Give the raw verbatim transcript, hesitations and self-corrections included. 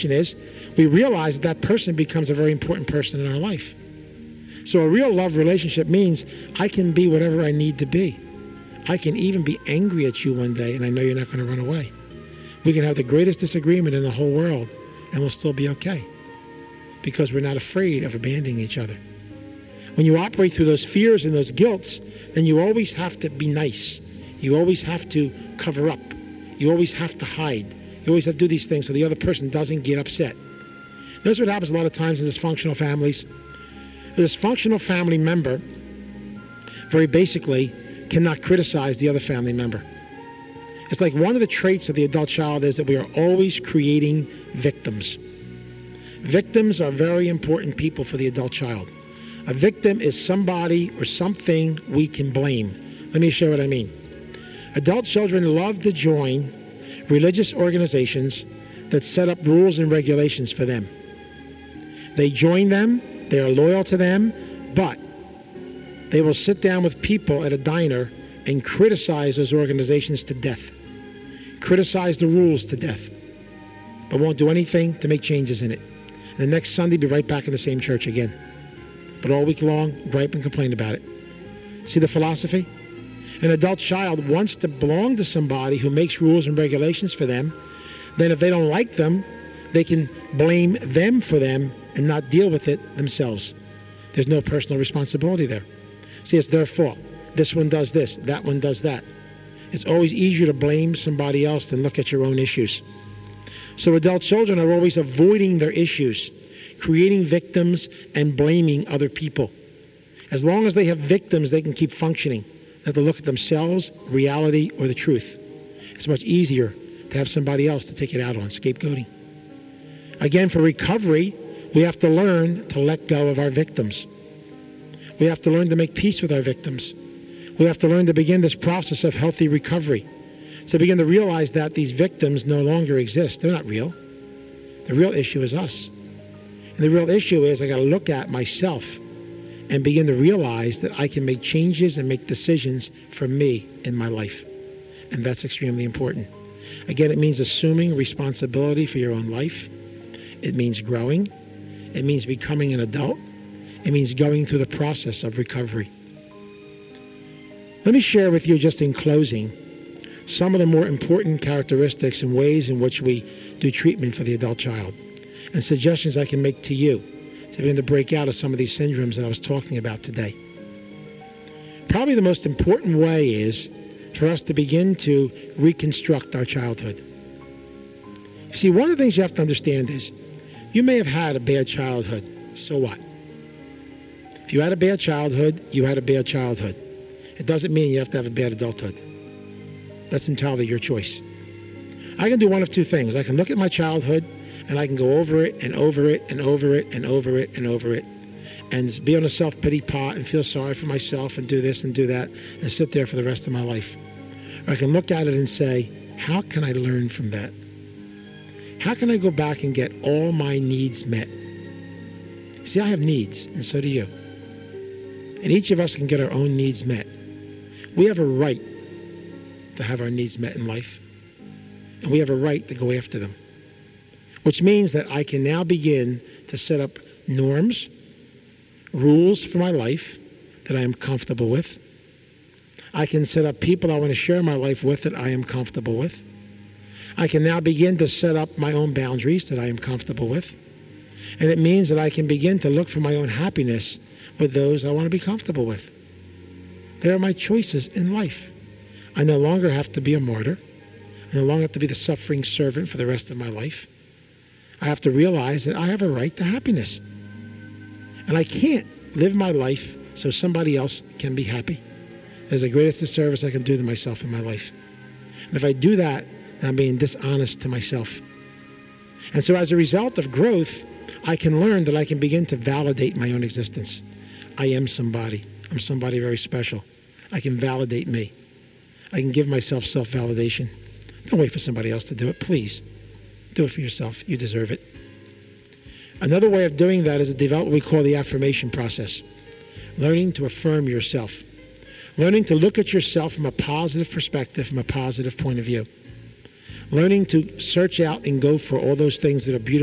realization is we realize that that person becomes a very important person in our life. So a real love relationship means I can be whatever I need to be. I can even be angry at you one day, and I know you're not going to run away. We can have the greatest disagreement in the whole world, and we'll still be okay, because we're not afraid of abandoning each other. When you operate through those fears and those guilts, then you always have to be nice. You always have to cover up. You always have to hide. You always have to do these things so the other person doesn't get upset. That's what happens a lot of times in dysfunctional families. The dysfunctional family member, very basically, cannot criticize the other family member. It's like one of the traits of the adult child is that we are always creating victims. Victims are very important people for the adult child. A victim is somebody or something we can blame. Let me show you what I mean. Adult children love to join religious organizations that set up rules and regulations for them. They join them, they are loyal to them, but they will sit down with people at a diner and criticize those organizations to death. Criticize the rules to death, but won't do anything to make changes in it. And the next Sunday, be right back in the same church again. But all week long, gripe and complain about it. See the philosophy? An adult child wants to belong to somebody who makes rules and regulations for them. Then if they don't like them, they can blame them for them and not deal with it themselves. There's no personal responsibility there. See, it's their fault. This one does this, that one does that. It's always easier to blame somebody else than look at your own issues. So adult children are always avoiding their issues, creating victims and blaming other people. As long as they have victims, they can keep functioning. They have to look at themselves, reality, or the truth. It's much easier to have somebody else to take it out on, scapegoating. Again, for recovery, we have to learn to let go of our victims. We have to learn to make peace with our victims. We have to learn to begin this process of healthy recovery, to begin to realize that these victims no longer exist. They're not real. The real issue is us. And the real issue is I got to look at myself and begin to realize that I can make changes and make decisions for me in my life. And that's extremely important. Again, it means assuming responsibility for your own life. It means growing. It means becoming an adult. It means going through the process of recovery. Let me share with you, just in closing, some of the more important characteristics and ways in which we do treatment for the adult child, and suggestions I can make to you to begin to break out of some of these syndromes that I was talking about today. Probably the most important way is for us to begin to reconstruct our childhood. You see, one of the things you have to understand is you may have had a bad childhood. So what? If you had a bad childhood, you had a bad childhood. It doesn't mean you have to have a bad adulthood. That's entirely your choice. I can do one of two things. I can look at my childhood and I can go over it and over it and over it and over it and over it and be on a self-pity pot and feel sorry for myself and do this and do that and sit there for the rest of my life. Or I can look at it and say, how can I learn from that? How can I go back and get all my needs met? See, I have needs, and so do you. And each of us can get our own needs met. We have a right to have our needs met in life. And we have a right to go after them. Which means that I can now begin to set up norms, rules for my life that I am comfortable with. I can set up people I want to share my life with that I am comfortable with. I can now begin to set up my own boundaries that I am comfortable with. And it means that I can begin to look for my own happiness with those I want to be comfortable with. They are my choices in life. I no longer have to be a martyr. I no longer have to be the suffering servant for the rest of my life. I have to realize that I have a right to happiness. And I can't live my life so somebody else can be happy. That's the greatest disservice I can do to myself in my life. And if I do that, then I'm being dishonest to myself. And so as a result of growth, I can learn that I can begin to validate my own existence. I am somebody. I'm somebody very special. I can validate me. I can give myself self-validation. Don't wait for somebody else to do it. Please, do it for yourself. You deserve it. Another way of doing that is to develop what we call the affirmation process. Learning to affirm yourself. Learning to look at yourself from a positive perspective, from a positive point of view. Learning to search out and go for all those things that are beautiful